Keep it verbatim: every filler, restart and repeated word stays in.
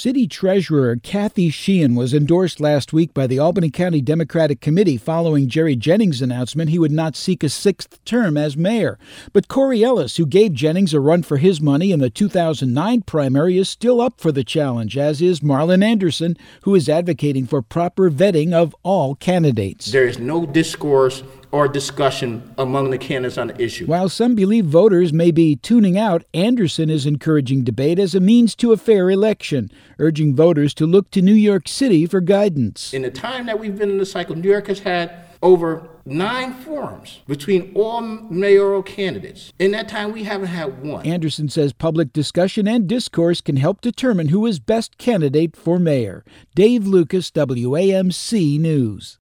City Treasurer Kathy Sheehan was endorsed last week by the Albany County Democratic Committee following Jerry Jennings' announcement he would not seek a sixth term as mayor. But Corey Ellis, who gave Jennings a run for his money in the two thousand nine primary, is still up for the challenge, as is Marlon Anderson, who is advocating for proper vetting of all candidates. There is no discourse or discussion among the candidates on the issue. While some believe voters may be tuning out, Anderson is encouraging debate as a means to a fair election, urging voters to look to New York City for guidance. In the time that we've been in the cycle, New York has had over nine forums between all mayoral candidates. In that time, we haven't had one. Anderson says public discussion and discourse can help determine who is best candidate for mayor. Dave Lucas, W A M C News.